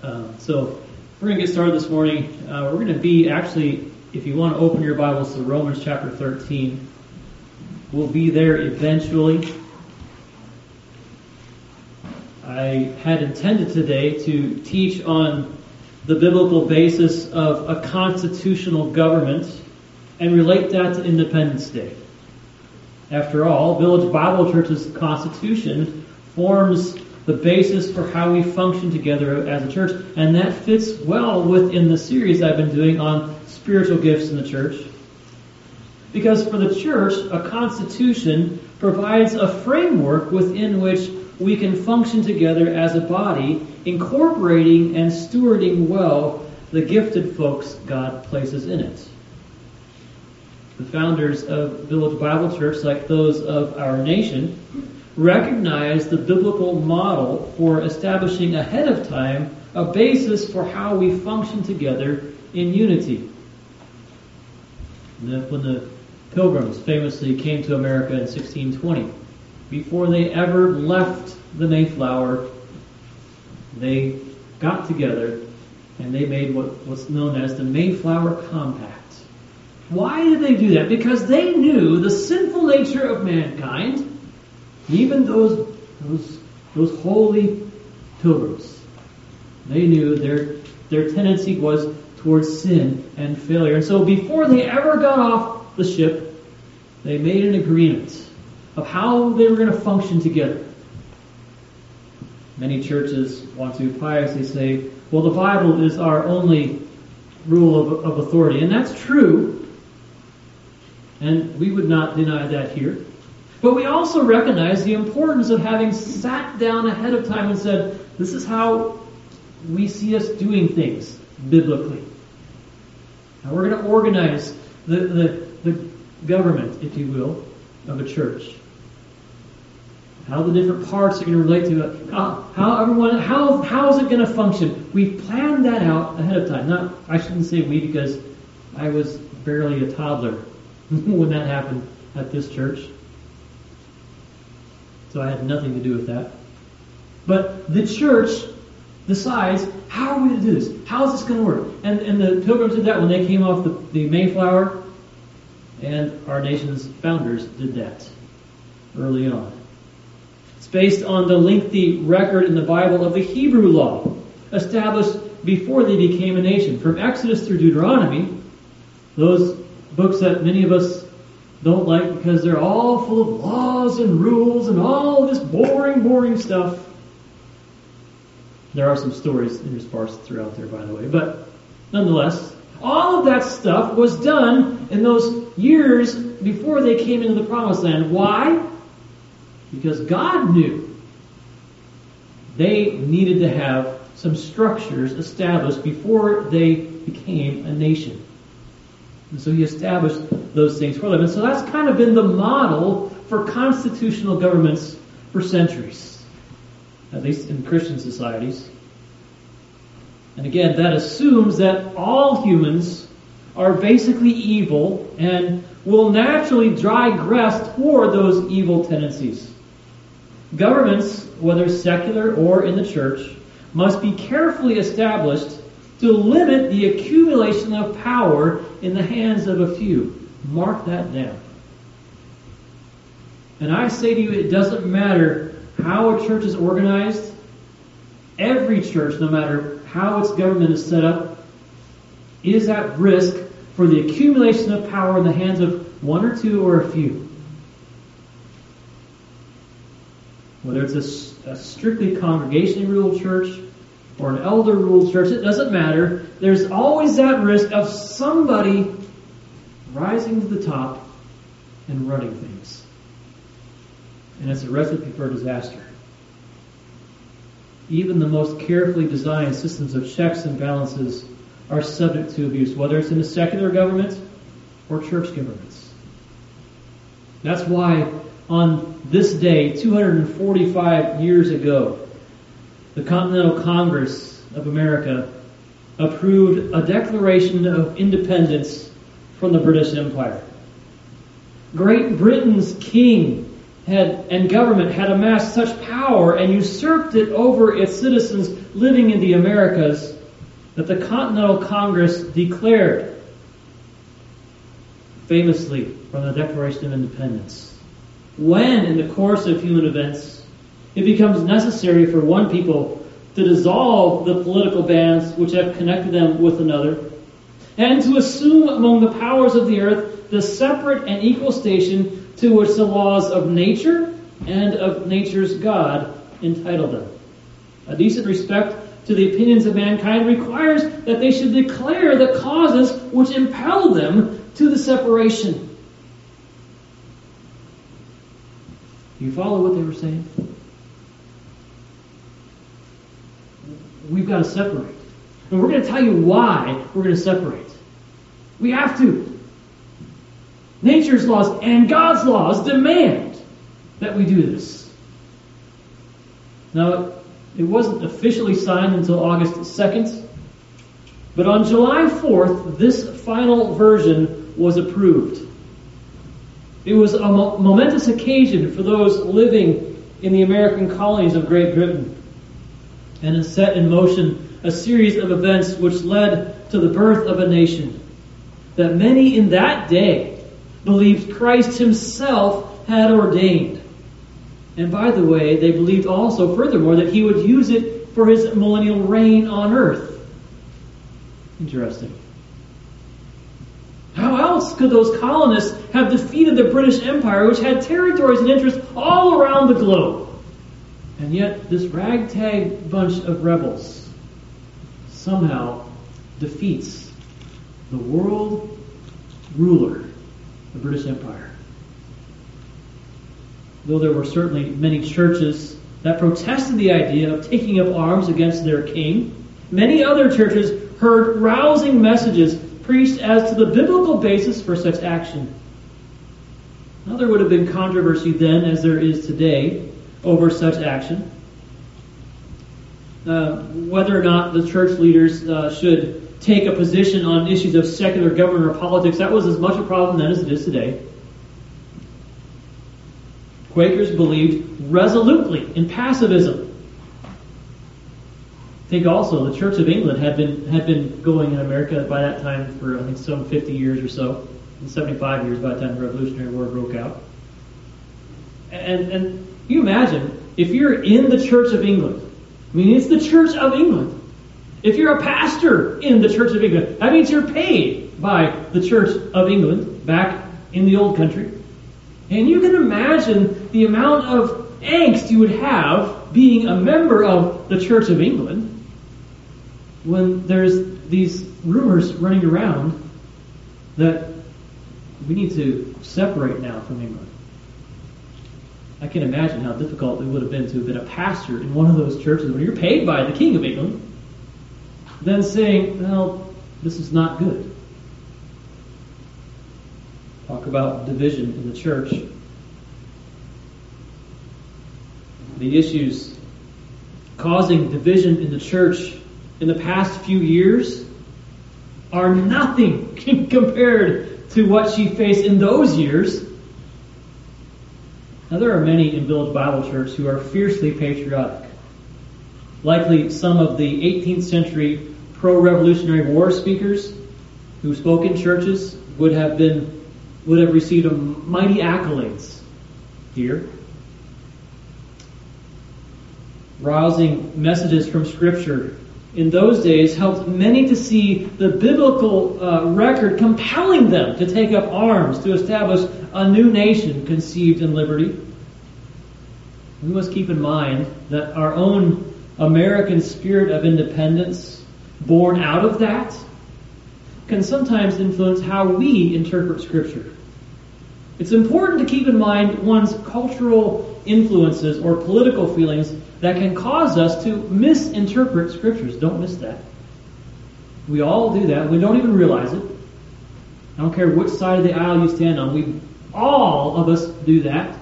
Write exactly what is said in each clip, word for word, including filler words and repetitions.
Um, so we're going to get started this morning. Uh, we're going to be actually, if you want to open your Bibles to Romans chapter thirteen, we'll be there eventually. I had intended today to teach on the biblical basis of a constitutional government and relate that to Independence Day. After all, Village Bible Church's constitution forms the basis for how we function together as a church, and that fits well within the series I've been doing on spiritual gifts in the church. Because for the church, a constitution provides a framework within which we can function together as a body, incorporating and stewarding well the gifted folks God places in it. The founders of Village Bible Church, like those of our nation, recognize the biblical model for establishing ahead of time a basis for how we function together in unity. When the Pilgrims famously came to America in sixteen twenty, before they ever left the Mayflower, they got together and they made what, what's known as the Mayflower Compact. Why did they do that? Because they knew the sinful nature of mankind. Even those, those, those holy pilgrims, they knew their, their tendency was towards sin and failure. And so before they ever got off the ship, they made an agreement of how they were going to function together. Many churches want to piously say, well, the Bible is our only rule of, of authority. And that's true. And we would not deny that here. But we also recognize the importance of having sat down ahead of time and said, this is how we see us doing things biblically. Now we're going to organize the, the, the government, if you will, of a church. How the different parts are going to relate to it. How, how everyone, how, how is it going to function? We planned that out ahead of time. Not, I shouldn't say we because I was barely a toddler when that happened at this church. So I had nothing to do with that. But the church decides, how are we going to do this? How is this going to work? And, and the Pilgrims did that when they came off the, the Mayflower, and our nation's founders did that early on. It's based on the lengthy record in the Bible of the Hebrew law, established before they became a nation. From Exodus through Deuteronomy, those books that many of us don't like because they're all full of laws and rules and all this boring, boring stuff. There are some stories interspersed throughout there, by the way. But nonetheless, all of that stuff was done in those years before they came into the Promised Land. Why? Because God knew they needed to have some structures established before they became a nation. And so he established those things for them. And so that's kind of been the model for constitutional governments for centuries, at least in Christian societies. And again, that assumes that all humans are basically evil and will naturally digress toward those evil tendencies. Governments, whether secular or in the church, must be carefully established to limit the accumulation of power in the hands of a few. Mark that down. And I say to you, it doesn't matter how a church is organized. Every church, no matter how its government is set up, is at risk for the accumulation of power in the hands of one or two or a few. Whether it's a, a strictly congregationally ruled church or an elder ruled church, it doesn't matter. There's always that risk of somebody rising to the top and running things. And it's a recipe for disaster. Even the most carefully designed systems of checks and balances are subject to abuse, whether it's in a secular government or church governments. That's why on this day, two hundred forty-five years ago, the Continental Congress of America approved a declaration of independence from the British Empire. Great Britain's king had and government had amassed such power and usurped it over its citizens living in the Americas that the Continental Congress declared, famously from the Declaration of Independence, when in the course of human events it becomes necessary for one people to dissolve the political bands which have connected them with another, and to assume among the powers of the earth the separate and equal station to which the laws of nature and of nature's God entitle them. A decent respect to the opinions of mankind requires that they should declare the causes which impel them to the separation. Do you follow what they were saying? We've got to separate. And we're going to tell you why we're going to separate. We have to. Nature's laws and God's laws demand that we do this. Now, it wasn't officially signed until August second, but on July fourth, this final version was approved. It was a mo- momentous occasion for those living in the American colonies of Great Britain, and it set in motion a series of events which led to the birth of a nation that many in that day believed Christ himself had ordained. And by the way, they believed also, furthermore, that he would use it for his millennial reign on earth. Interesting. How else could those colonists have defeated the British Empire, which had territories and interests all around the globe? And yet, this ragtag bunch of rebels somehow defeats the world ruler, the British Empire. Though there were certainly many churches that protested the idea of taking up arms against their king, many other churches heard rousing messages preached as to the biblical basis for such action. Now, there would have been controversy then, as there is today, over such action. Uh, whether or not the church leaders uh, should take a position on issues of secular government or politics, that was as much a problem then as it is today. Quakers believed resolutely in pacifism. I think also the Church of England had been had been going in America by that time for I think some fifty years or so, and seventy-five years by the time the Revolutionary War broke out. And and you imagine if you're in the Church of England. I mean, it's the Church of England. If you're a pastor in the Church of England, that means you're paid by the Church of England back in the old country. And you can imagine the amount of angst you would have being a member of the Church of England when there's these rumors running around that we need to separate now from England. I can imagine how difficult it would have been to have been a pastor in one of those churches when you're paid by the King of England, then saying, well, this is not good. Talk about division in the church. The issues causing division in the church in the past few years are nothing compared to what she faced in those years. Now, there are many in Village Bible Church who are fiercely patriotic. Likely some of the eighteenth century pro-Revolutionary War speakers who spoke in churches would have been would have received mighty accolades here. Rousing messages from Scripture in those days helped many to see the biblical uh, record compelling them to take up arms to establish a new nation conceived in liberty. We must keep in mind that our own American spirit of independence, born out of that, can sometimes influence how we interpret Scripture. It's important to keep in mind one's cultural influences or political feelings that can cause us to misinterpret Scriptures. Don't miss that. We all do that. We don't even realize it. I don't care which side of the aisle you stand on. We, all of us do that.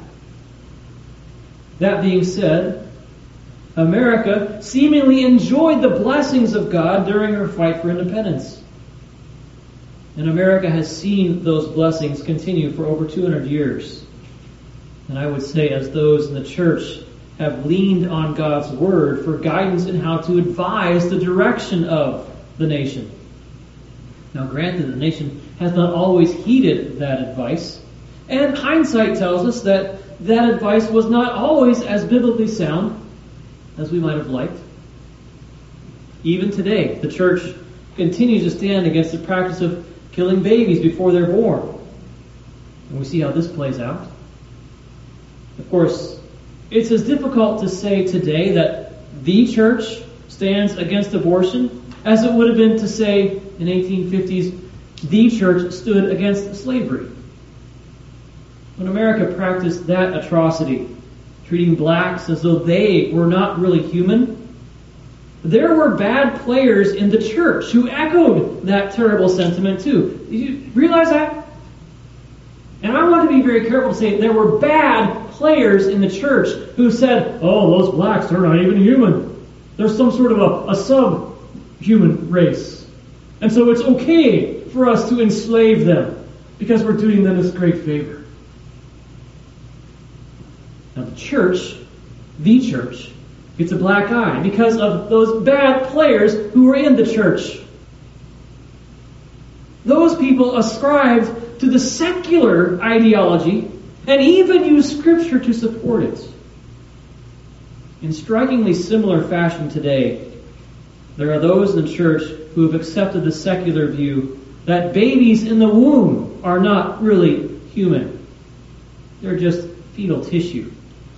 That being said, America seemingly enjoyed the blessings of God during her fight for independence. And America has seen those blessings continue for over two hundred years. And I would say, as those in the church have leaned on God's word for guidance in how to advise the direction of the nation. Now, granted, the nation has not always heeded that advice, and hindsight tells us that that advice was not always as biblically sound as we might have liked. Even today, the church continues to stand against the practice of killing babies before they're born. And we see how this plays out. Of course, it's as difficult to say today that the church stands against abortion as it would have been to say in eighteen fifties the church stood against slavery. When America practiced that atrocity, treating blacks as though they were not really human, there were bad players in the church who echoed that terrible sentiment too. Did you realize that? And I want to be very careful to say there were bad players in the church who said, oh, those blacks, they're not even human. They're some sort of a, a sub-human race. And so it's okay for us to enslave them because we're doing them this great favor. Now the church, the church, gets a black eye because of those bad players who were in the church. Those people ascribed to the secular ideology and even use Scripture to support it. In strikingly similar fashion today, there are those in the church who have accepted the secular view that babies in the womb are not really human. They're just fetal tissue.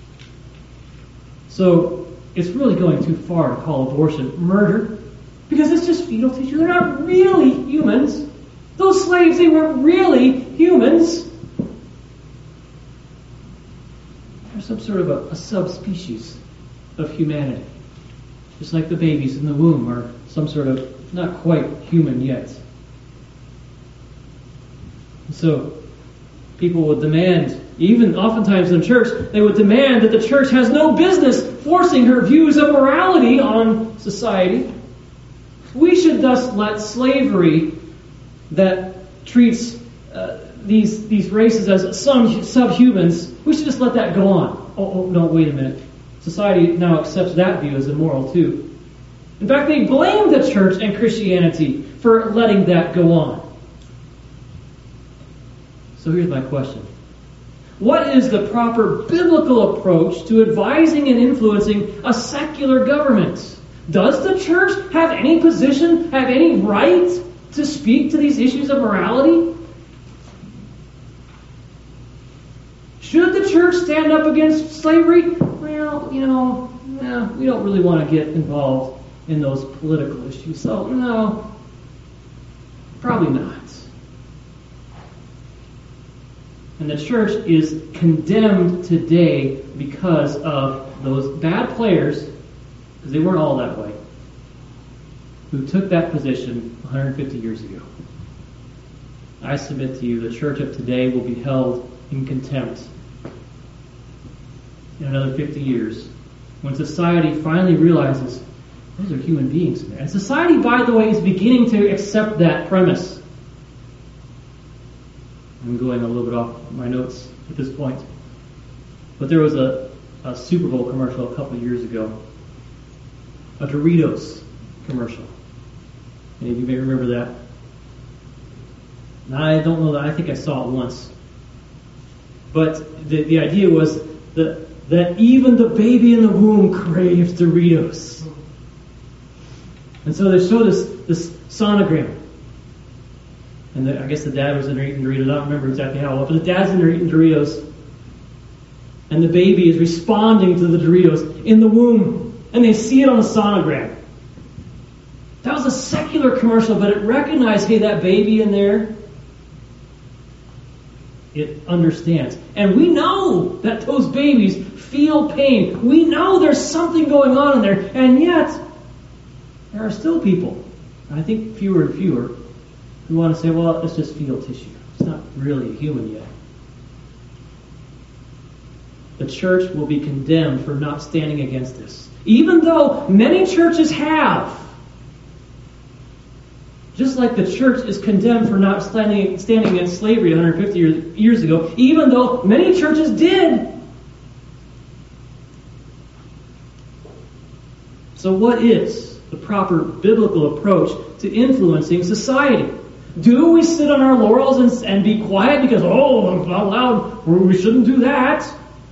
So it's really going too far to call abortion murder because it's just fetal tissue. They're not really humans. Those slaves, they weren't really humans. They're some sort of a, a subspecies of humanity. Just like the babies in the womb are some sort of not quite human yet. So people would demand, even oftentimes in church, they would demand that the church has no business forcing her views of morality on society. We should thus let slavery that treats uh, these these races as some subhumans, we should just let that go on. Oh, oh, no, wait a minute. Society now accepts that view as immoral too. In fact, they blame the church and Christianity for letting that go on. So here's my question. What is the proper biblical approach to advising and influencing a secular government? Does the church have any position, have any right to speak to these issues of morality? Should the church stand up against slavery? Well, you know, no, we don't really want to get involved in those political issues. So, no, probably not. And the church is condemned today because of those bad players, because they weren't all that way, who took that position one hundred fifty years ago. I submit to you, the church of today will be held in contempt in another fifty years, when society finally realizes those are human beings in there. And society, by the way, is beginning to accept that premise. I'm going a little bit off my notes at this point. But there was a, a Super Bowl commercial a couple of years ago, a Doritos commercial. Any of you may remember that? I don't know that. I think I saw it once. But the, the idea was that, that even the baby in the womb craved Doritos. And so they showed us this sonogram. And the, I guess the dad was in there eating Doritos. I don't remember exactly how well, but the dad's in there eating Doritos. And the baby is responding to the Doritos in the womb. And they see it on the sonogram. That was a secular commercial, but it recognized, hey, that baby in there, it understands. And we know that those babies feel pain. We know there's something going on in there. And yet, there are still people, I think fewer and fewer, who want to say, well, it's just fetal tissue. It's not really a human yet. The church will be condemned for not standing against this. Even though many churches have. Just like the church is condemned for not standing, standing against slavery one hundred fifty years, years ago, even though many churches did So what is the proper biblical approach to influencing society? Do we sit on our laurels and, and be quiet because, oh, I'm not allowed, or we shouldn't do that?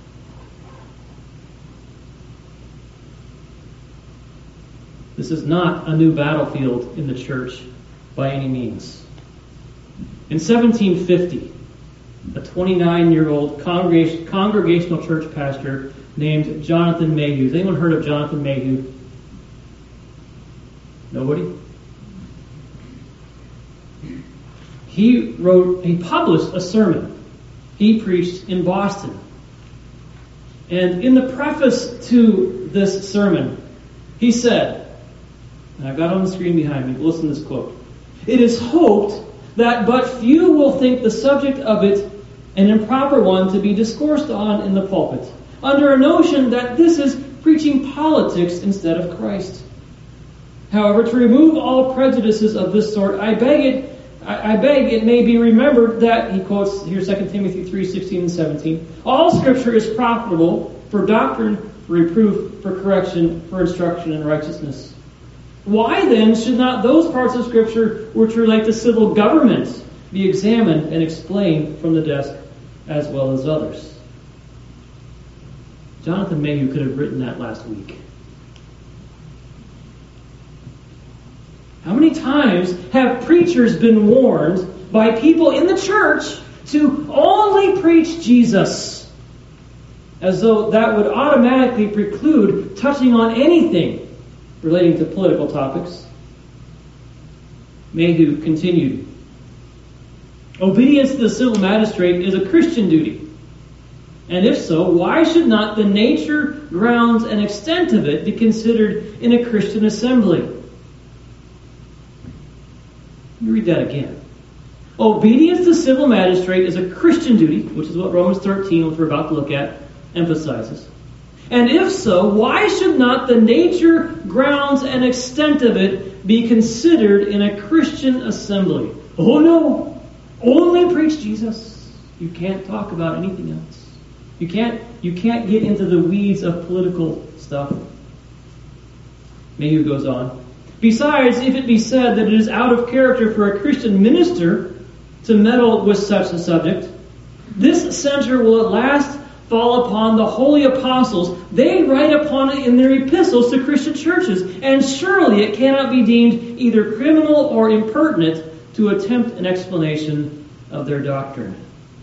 This is not a new battlefield in the church by any means. In seventeen fifty, a twenty-nine-year-old congregation, congregational church pastor named Jonathan Mayhew. Has anyone heard of Jonathan Mayhew? Nobody? He wrote, he published a sermon he preached in Boston. And in the preface to this sermon, he said, and I've got it on the screen behind me, listen to this quote. "It is hoped that but few will think the subject of it an improper one to be discoursed on in the pulpit, under a notion that this is preaching politics instead of Christ. However, to remove all prejudices of this sort, I beg it, I, I beg it may be remembered that," he quotes here Second Timothy three, sixteen and seventeen, "all Scripture is profitable for doctrine, for reproof, for correction, for instruction in righteousness. Why then should not those parts of Scripture which relate to civil government be examined and explained from the desk as well as others?" Jonathan Mayhew could have written that last week. How many times have preachers been warned by people in the church to only preach Jesus, as though that would automatically preclude touching on anything relating to political topics? Mayhew continued, "Obedience to the civil magistrate is a Christian duty. And if so, why should not the nature, grounds, and extent of it be considered in a Christian assembly?" Let me read that again. Obedience to civil magistrate is a Christian duty, which is what Romans thirteen, which we're about to look at, emphasizes. And if so, why should not the nature, grounds, and extent of it be considered in a Christian assembly? Oh no, only preach Jesus. You can't talk about anything else. You can't, you can't get into the weeds of political stuff. Mayhew goes on. "Besides, if it be said that it is out of character for a Christian minister to meddle with such a subject, this censure will at last fall upon the holy apostles. They write upon it in their epistles to Christian churches, and surely it cannot be deemed either criminal or impertinent to attempt an explanation of their doctrine."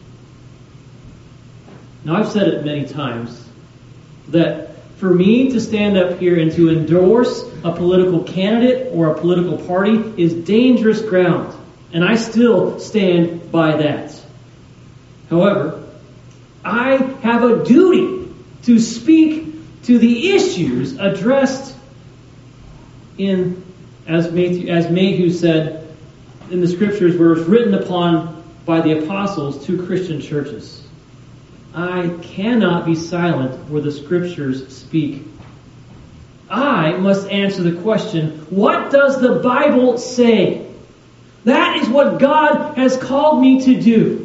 Now, I've said it many times that for me to stand up here and to endorse a political candidate or a political party is dangerous ground, and I still stand by that. However, I have a duty to speak to the issues addressed in, as Mayhew, as Mayhew said, in the Scriptures where it's written upon by the apostles to Christian churches. I cannot be silent where the Scriptures speak. I must answer the question, what does the Bible say? That is what God has called me to do.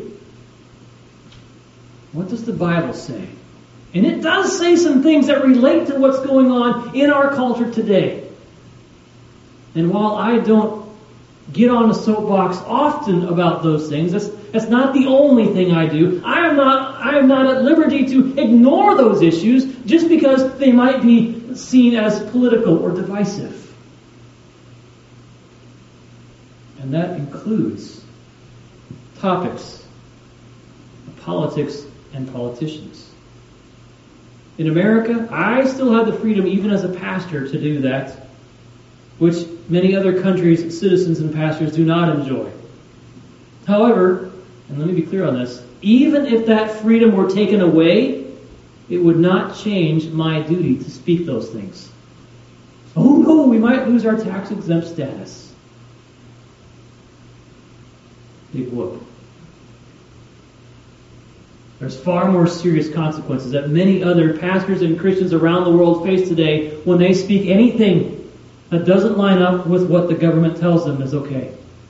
What does the Bible say? And it does say some things that relate to what's going on in our culture today. And while I don't get on a soapbox often about those things, that's, that's not the only thing I do. I am not, I am not at liberty to ignore those issues just because they might be seen as political or divisive. And that includes topics of politics and politicians. In America, I still have the freedom, even as a pastor, to do that, which many other countries' citizens and pastors do not enjoy. However, and let me be clear on this, even if that freedom were taken away, it would not change my duty to speak those things. Oh no, we might lose our tax-exempt status. Big whoop. There's far more serious consequences that many other pastors and Christians around the world face today when they speak anything that doesn't line up with what the government tells them is okay.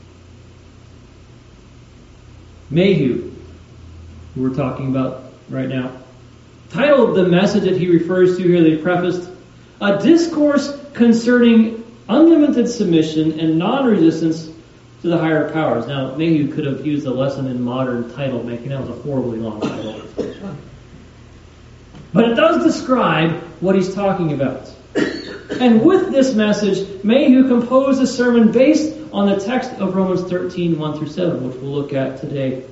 Mayhew, who we're talking about right now, titled the message that he refers to here that he prefaced, A discourse concerning unlimited submission and non-resistance to the higher powers. Now, Mayhew could have used a lesson in modern title making. That was a horribly long title. But it does describe what he's talking about. And with this message, Mayhew composed a sermon based on the text of Romans thirteen, one through seven, which we'll look at today.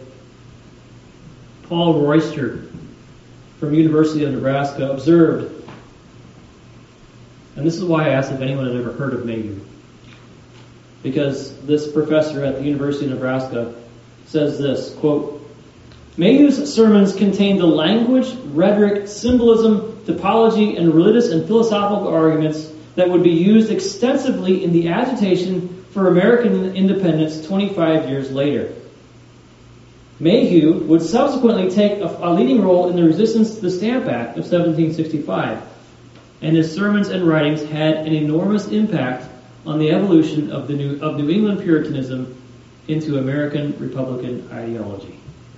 Paul Royster from University of Nebraska observed, and this is why I asked if anyone had ever heard of Mayhew, because this professor at the University of Nebraska says this, quote, Mayhew's sermons contain the language, rhetoric, symbolism, typology, and religious and philosophical arguments that would be used extensively in the agitation for American independence twenty-five years later. Mayhew would subsequently take a, a leading role in the resistance to the Stamp Act of seventeen sixty-five, and his sermons and writings had an enormous impact on the evolution of the New, of New England Puritanism into American Republican ideology.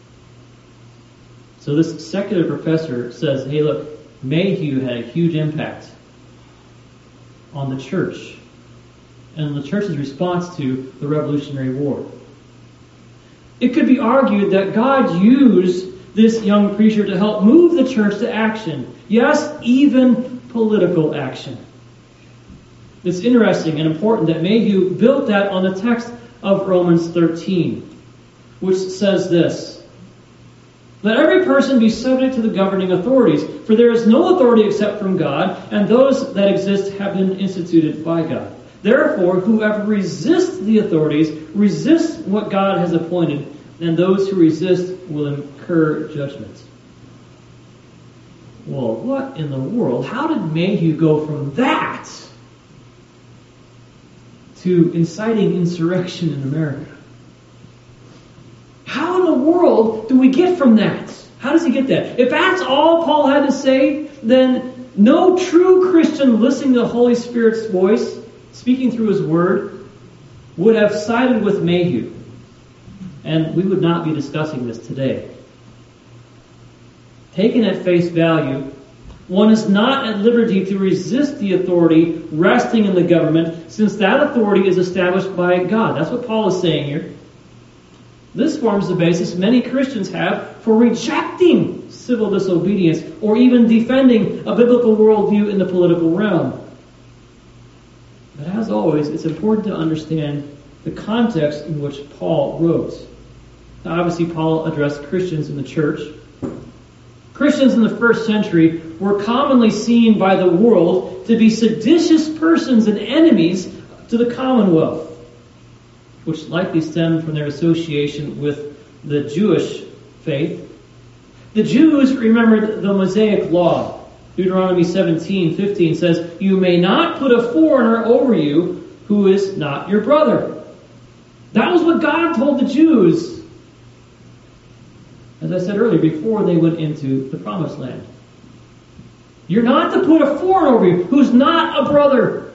So this secular professor says, hey look, Mayhew had a huge impact on the church and the church's response to the Revolutionary War. It could be argued that God used this young preacher to help move the church to action. Yes, even political action. It's interesting and important that Mayhew built that on the text of Romans thirteen, which says this, let every person be subject to the governing authorities, for there is no authority except from God, and those that exist have been instituted by God. Therefore, whoever resists the authorities resists what God has appointed, and those who resist will incur judgment. Well, what in the world? How did Mayhew go from that to inciting insurrection in America? How in the world do we get from that? How does he get that? If that's all Paul had to say, then no true Christian listening to the Holy Spirit's voice, speaking through his word, would have sided with Mayhew. And we would not be discussing this today. Taken at face value, one is not at liberty to resist the authority resting in the government, since that authority is established by God. That's what Paul is saying here. This forms the basis many Christians have for rejecting civil disobedience or even defending a biblical worldview in the political realm. But as always, it's important to understand the context in which Paul wrote. Now, obviously, Paul addressed Christians in the church. Christians in the first century were commonly seen by the world to be seditious persons and enemies to the Commonwealth, which likely stemmed from their association with the Jewish faith. The Jews remembered the Mosaic law. Deuteronomy seventeen fifteen says, you may not put a foreigner over you who is not your brother. That was what God told the Jews, as I said earlier, before they went into the Promised Land. You're not to put a foreigner over you who's not a brother.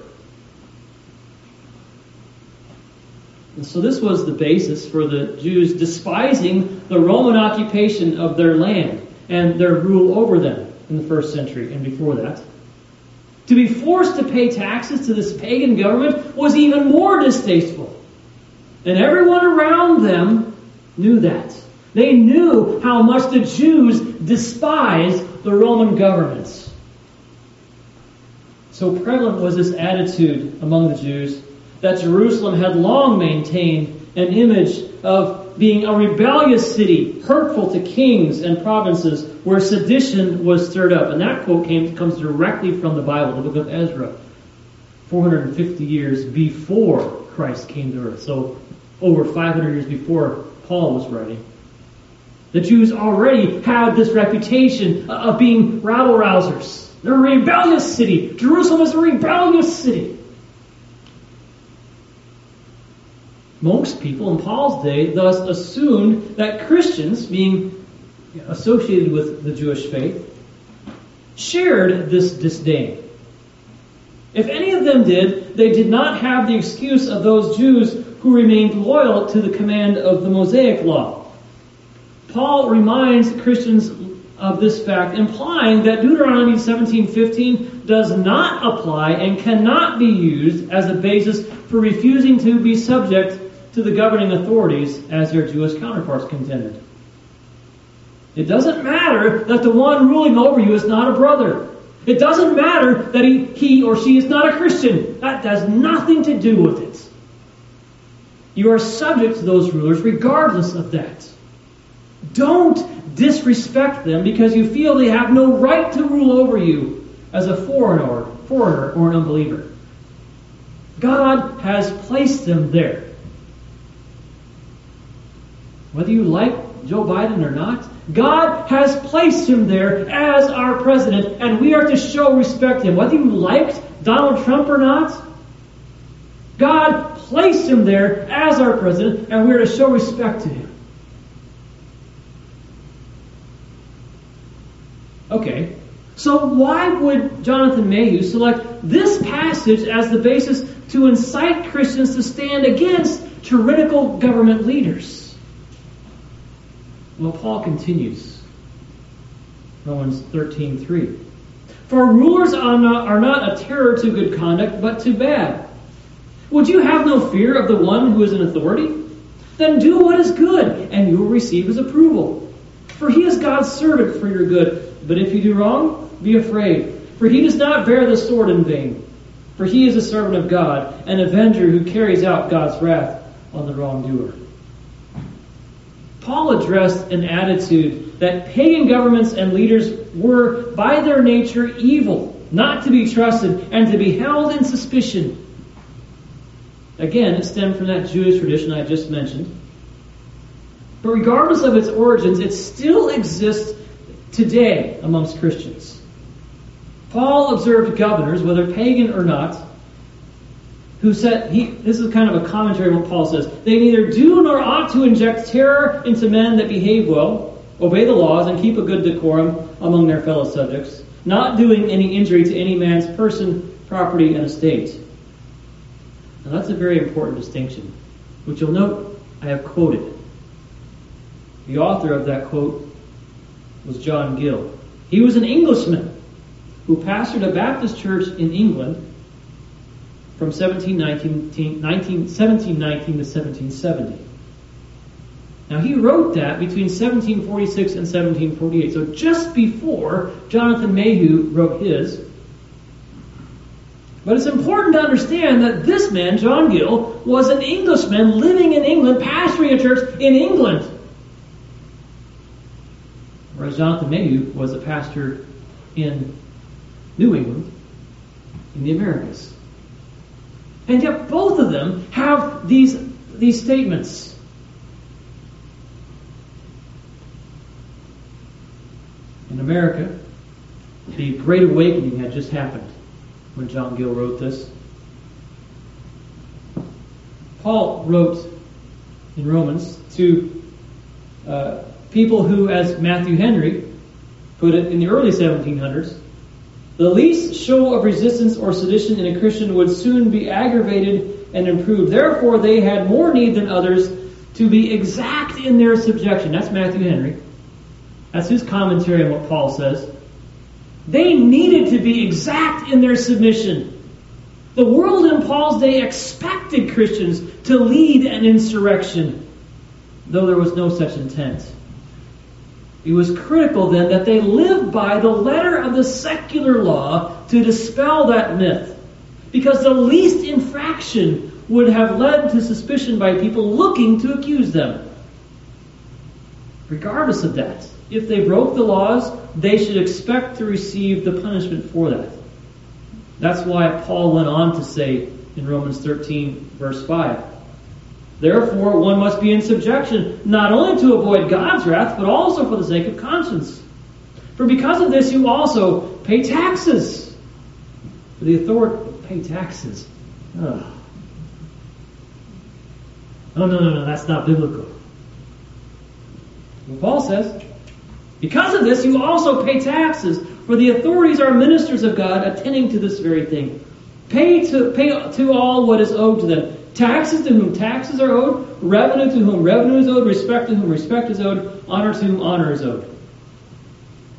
And so this was the basis for the Jews despising the Roman occupation of their land and their rule over them in the first century and before that. To be forced to pay taxes to this pagan government was even more distasteful. And everyone around them knew that. They knew how much the Jews despised the Roman government. So prevalent was this attitude among the Jews that Jerusalem had long maintained an image of being a rebellious city, hurtful to kings and provinces, where sedition was stirred up. And that quote came, comes directly from the Bible, the book of Ezra, four hundred fifty years before Christ came to earth. So over five hundred years before Paul was writing. The Jews already had this reputation of being rabble-rousers. They're a rebellious city. Jerusalem is a rebellious city. Most people in Paul's day thus assumed that Christians, being associated with the Jewish faith, shared this disdain. If any of them did, they did not have the excuse of those Jews who remained loyal to the command of the Mosaic law. Paul reminds Christians of this fact, implying that Deuteronomy seventeen fifteen does not apply and cannot be used as a basis for refusing to be subject to the governing authorities as their Jewish counterparts contended. It doesn't matter that the one ruling over you is not a brother. It doesn't matter that he, he or she is not a Christian. That has nothing to do with it. You are subject to those rulers regardless of that. Don't disrespect them because you feel they have no right to rule over you as a foreigner, foreigner or an unbeliever. God has placed them there. Whether you like Joe Biden or not, God has placed him there as our president, and we are to show respect to him. Whether you liked Donald Trump or not, God placed him there as our president, and we are to show respect to him. Okay, so why would Jonathan Mayhew select this passage as the basis to incite Christians to stand against tyrannical government leaders? Well, Paul continues. Romans thirteen three. For rulers are not, are not a terror to good conduct, but to bad. Would you have no fear of the one who is in authority? Then do what is good, and you will receive his approval. For he is God's servant for your good. But if you do wrong, be afraid. For he does not bear the sword in vain. For he is a servant of God, an avenger who carries out God's wrath on the wrongdoer. Paul addressed an attitude that pagan governments and leaders were, by their nature, evil, not to be trusted, and to be held in suspicion. Again, it stemmed from that Jewish tradition I just mentioned. But regardless of its origins, it still exists today amongst Christians. Paul observed governors, whether pagan or not, who said, he, this is kind of a commentary on what Paul says, they neither do nor ought to inject terror into men that behave well, obey the laws, and keep a good decorum among their fellow subjects, not doing any injury to any man's person, property, and estate. Now that's a very important distinction, which you'll note I have quoted. The author of that quote was John Gill. He was an Englishman who pastored a Baptist church in England from seventeen nineteen to seventeen seventy. Now he wrote that between seventeen forty-six and seventeen forty-eight, so just before Jonathan Mayhew wrote his. But it's important to understand that this man, John Gill, was an Englishman living in England, pastoring a church in England. Whereas Jonathan Mayhew was a pastor in New England, in the Americas. And yet both of them have these, these statements. In America, the Great Awakening had just happened when John Gill wrote this. Paul wrote in Romans to uh, people who, as Matthew Henry put it in the early seventeen hundreds, the least show of resistance or sedition in a Christian would soon be aggravated and improved. Therefore, they had more need than others to be exact in their subjection. That's Matthew Henry. That's his commentary on what Paul says. They needed to be exact in their submission. The world in Paul's day expected Christians to lead an insurrection, though there was no such intent. It was critical then that they live by the letter of the secular law to dispel that myth, because the least infraction would have led to suspicion by people looking to accuse them. Regardless of that, if they broke the laws, they should expect to receive the punishment for that. That's why Paul went on to say in Romans thirteen, verse five, therefore, one must be in subjection, not only to avoid God's wrath, but also for the sake of conscience. For because of this, you also pay taxes. For the authority, pay taxes. Ugh. Oh, no, no, no, that's not biblical. Well, Paul says, because of this, you also pay taxes, for the authorities are ministers of God, attending to this very thing. Pay to, pay to all what is owed to them. Taxes to whom taxes are owed, revenue to whom revenue is owed, respect to whom respect is owed, honor to whom honor is owed.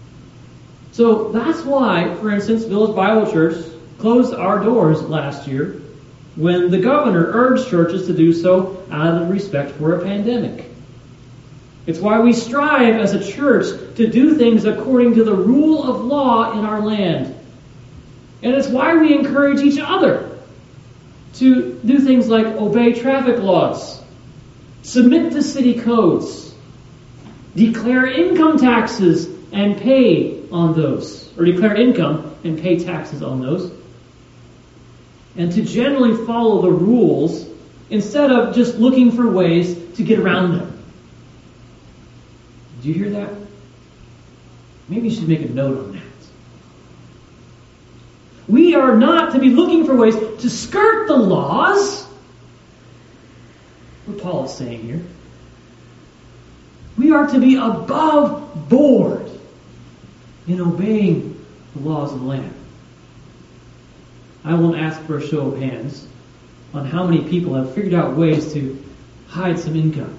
So that's why, for instance, Village Bible Church closed our doors last year when the governor urged churches to do so out of respect for a pandemic. It's why we strive as a church to do things according to the rule of law in our land. And it's why we encourage each other to do things like obey traffic laws, submit to city codes, declare income taxes and pay on those, or declare income and pay taxes on those, and to generally follow the rules instead of just looking for ways to get around them. Did you hear that? Maybe you should make a note on that. We are not to be looking for ways to skirt the laws. What Paul is saying here. We are to be above board in obeying the laws of the land. I won't ask for a show of hands on how many people have figured out ways to hide some income.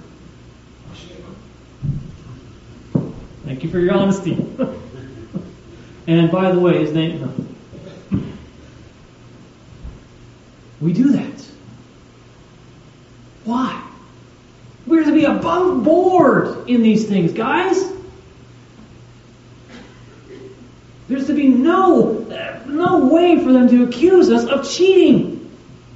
Thank you for your honesty. And by the way, his name... No. We do that. Why? We're to be above board in these things, guys. There's to be no, no way for them to accuse us of cheating.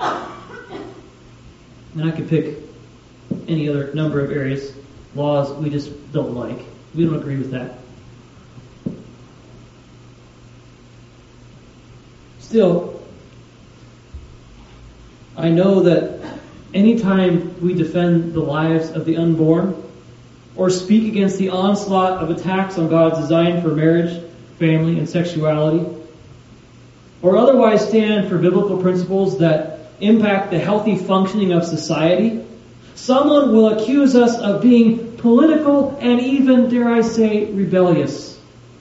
And I could pick any other number of areas, laws we just don't like. We don't agree with that. Still, I know that anytime we defend the lives of the unborn or speak against the onslaught of attacks on God's design for marriage, family, and sexuality, or otherwise stand for biblical principles that impact the healthy functioning of society, someone will accuse us of being political and even, dare I say, rebellious.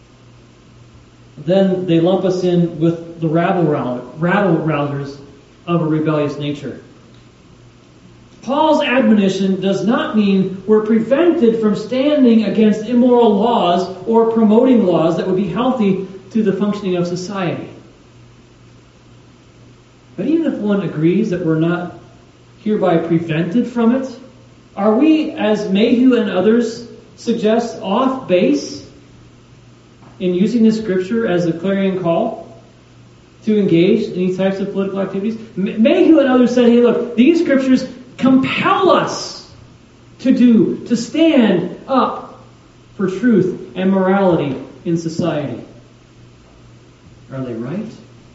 Then they lump us in with the rabble rousers of a rebellious nature. Paul's admonition does not mean we're prevented from standing against immoral laws or promoting laws that would be healthy to the functioning of society. But even if one agrees that we're not hereby prevented from it, are we, as Mayhew and others suggest, off base in using this scripture as a clarion call to engage in these types of political activities? Mayhew and others said, hey, look, these scriptures compel us to do, to stand up for truth and morality in society. Are they right?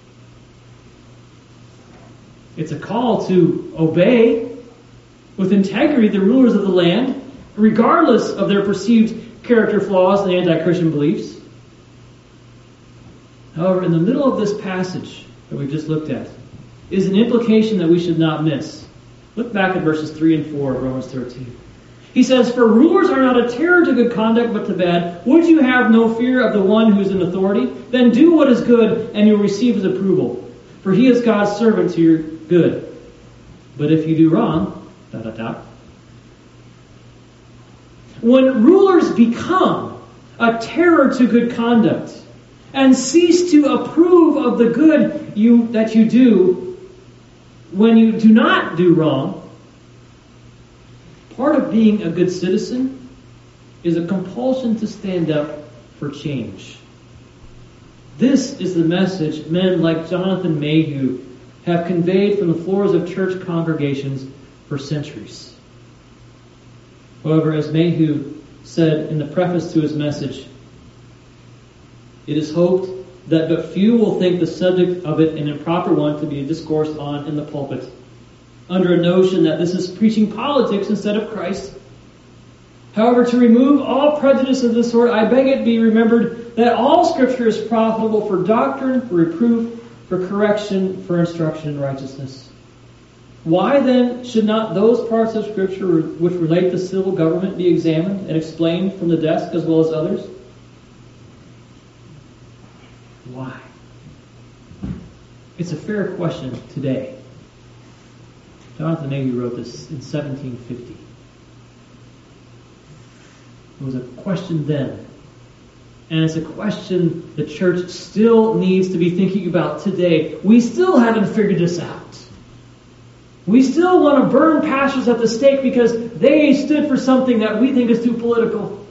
It's a call to obey with integrity the rulers of the land, regardless of their perceived character flaws and anti-Christian beliefs. However, in the middle of this passage that we've just looked at is an implication that we should not miss. Look back at verses three and four of Romans thirteen. He says, "For rulers are not a terror to good conduct, but to bad. Would you have no fear of the one who is in authority? Then do what is good, and you'll receive his approval. For he is God's servant to your good. But if you do wrong..." Dot, dot, dot. When rulers become a terror to good conduct and cease to approve of the good you that you do when you do not do wrong, part of being a good citizen is a compulsion to stand up for change. This is the message men like Jonathan Mayhew have conveyed from the floors of church congregations for centuries. However, as Mayhew said in the preface to his message, it is hoped that but few will think the subject of it an improper one to be discoursed on in the pulpit, under a notion that this is preaching politics instead of Christ. However, to remove all prejudice of this sort, I beg it be remembered that all Scripture is profitable for doctrine, for reproof, for correction, for instruction in righteousness. Why then should not those parts of Scripture which relate to civil government be examined and explained from the desk as well as others? Why? It's a fair question today. Jonathan Mayhew wrote this in seventeen fifty. It was a question then. And it's a question the church still needs to be thinking about today. We still haven't figured this out. We still want to burn pastors at the stake because they stood for something that we think is too political.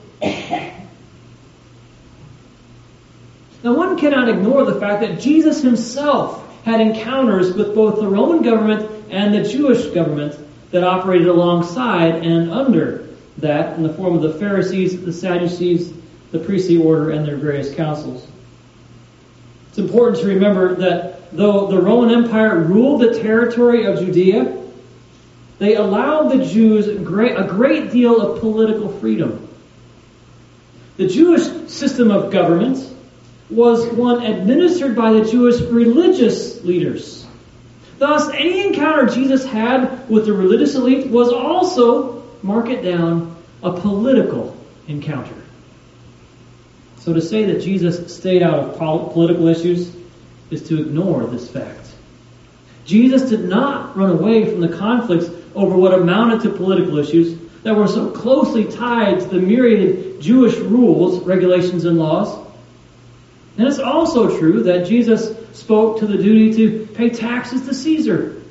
Now, one cannot ignore the fact that Jesus himself had encounters with both the Roman government and the Jewish government that operated alongside and under that in the form of the Pharisees, the Sadducees, the priestly order, and their various councils. It's important to remember that though the Roman Empire ruled the territory of Judea, they allowed the Jews a great, a great deal of political freedom. The Jewish system of government was one administered by the Jewish religious leaders. Thus, any encounter Jesus had with the religious elite was also, mark it down, a political encounter. So to say that Jesus stayed out of political issues is to ignore this fact. Jesus did not run away from the conflicts over what amounted to political issues that were so closely tied to the myriad Jewish rules, regulations, and laws. And it's also true that Jesus spoke to the duty to pay taxes to Caesar.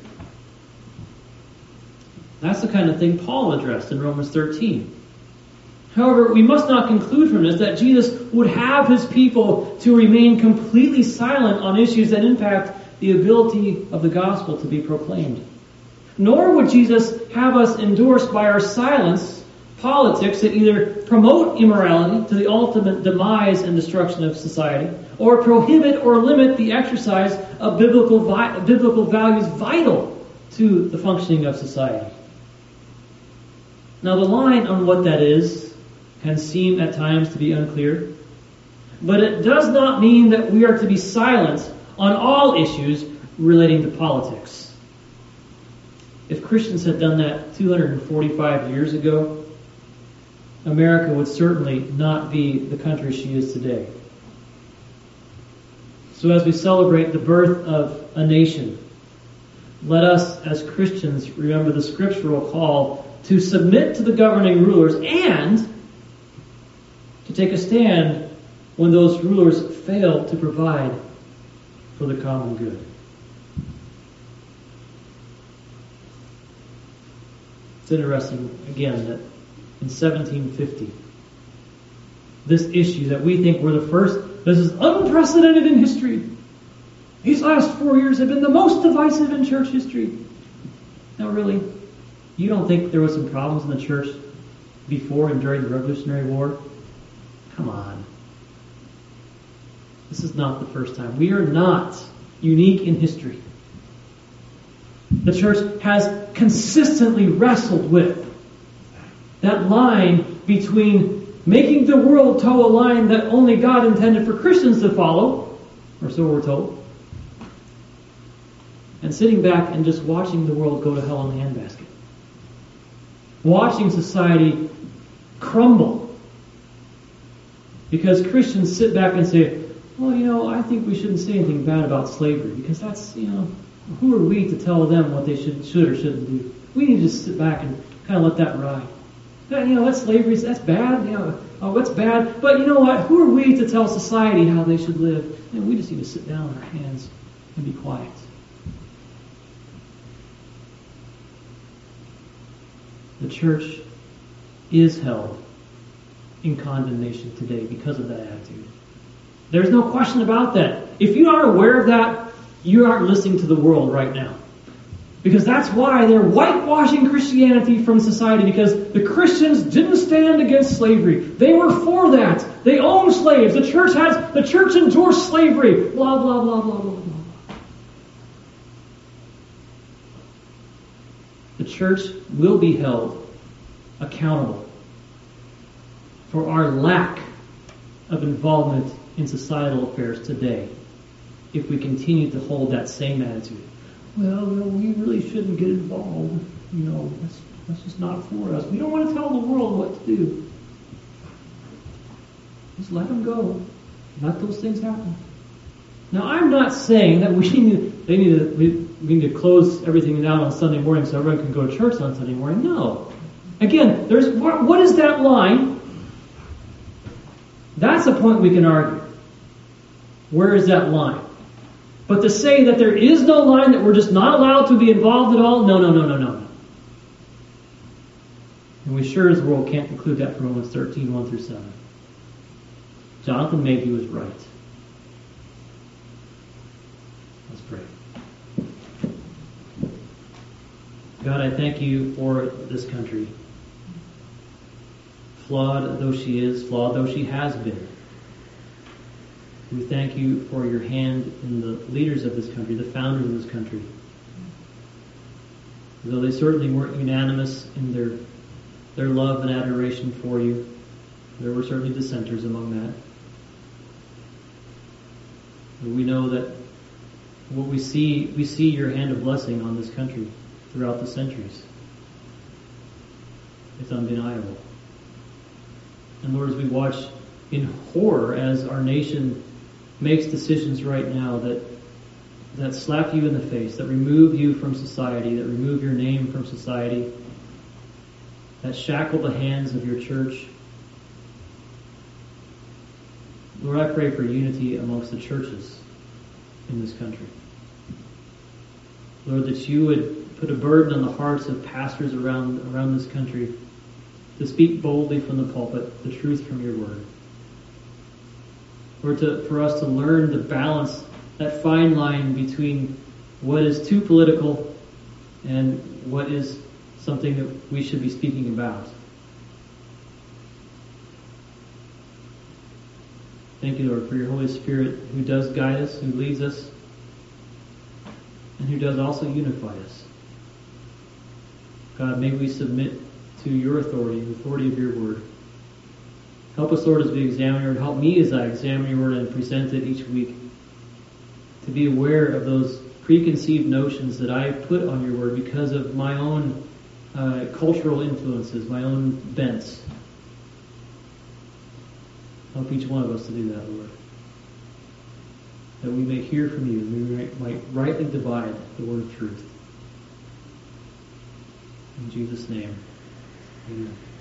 That's the kind of thing Paul addressed in Romans thirteen. However, we must not conclude from this that Jesus would have his people to remain completely silent on issues that impact the ability of the gospel to be proclaimed. Nor would Jesus have us endorse by our silence politics that either promote immorality to the ultimate demise and destruction of society, or prohibit or limit the exercise of biblical, vi- biblical values vital to the functioning of society. Now, the line on what that is can seem at times to be unclear, but it does not mean that we are to be silent on all issues relating to politics. If Christians had done that two hundred forty-five years ago, America would certainly not be the country she is today. So as we celebrate the birth of a nation, let us as Christians remember the scriptural call to submit to the governing rulers and to take a stand when those rulers fail to provide for the common good. It's interesting, again, that in seventeen fifty, this issue that we think we're the first, this is unprecedented in history. These last four years have been the most divisive in church history. Now really, you don't think there was some problems in the church before and during the Revolutionary War? Come on. This is not the first time. We are not unique in history. The church has consistently wrestled with that line between making the world toe a line that only God intended for Christians to follow, or so we're told, and sitting back and just watching the world go to hell in a handbasket. Watching society crumble. Because Christians sit back and say, well, you know, I think we shouldn't say anything bad about slavery, because that's, you know, who are we to tell them what they should should or shouldn't do? We need to just sit back and kind of let that ride. You know, that's slavery, that's bad, you know, oh, that's bad. But you know what? Who are we to tell society how they should live? You know, we just need to sit down on our hands and be quiet. The church is held in condemnation today because of that attitude. There's no question about that. If you aren't aware of that, you aren't listening to the world right now. Because that's why they're whitewashing Christianity from society, because the Christians didn't stand against slavery. They were for that. They owned slaves. The church has the church endorsed slavery. Blah, blah, blah, blah, blah, blah. The church will be held accountable for our lack of involvement in societal affairs today if we continue to hold that same attitude. Well, well, we really shouldn't get involved. You know, that's, that's just not for us. We don't want to tell the world what to do. Just let them go. Let those things happen. Now, I'm not saying that we need, they need to, we, we need to close everything down on Sunday morning so everyone can go to church on Sunday morning. No. Again, there's what, what is that line? That's a point we can argue. Where is that line? But to say that there is no line, that we're just not allowed to be involved at all, no, no, no, no, no. And we sure as world can't conclude that from Romans thirteen, one through seven. Jonathan Mayhew was right. Let's pray. God, I thank you for this country. Flawed though she is, flawed though she has been. We thank you for your hand in the leaders of this country, the founders of this country. Though they certainly weren't unanimous in their their love and adoration for you, there were certainly dissenters among that. But we know that what we see, we see your hand of blessing on this country throughout the centuries. It's undeniable. And Lord, as we watch in horror as our nation makes decisions right now that that slap you in the face, that remove you from society, that remove your name from society, that shackle the hands of your church. Lord, I pray for unity amongst the churches in this country. Lord, that you would put a burden on the hearts of pastors around around this country to speak boldly from the pulpit the truth from your word. Lord, to, for us to learn to balance that fine line between what is too political and what is something that we should be speaking about. Thank you, Lord, for your Holy Spirit who does guide us, who leads us, and who does also unify us. God, may we submit to your authority, the authority of your word. Help us, Lord, as we examine your word. Help me as I examine your word and present it each week to be aware of those preconceived notions that I put on your word because of my own uh, cultural influences, my own bents. Help each one of us to do that, Lord. That we may hear from you, and we might rightly divide the word of truth. In Jesus' name, amen.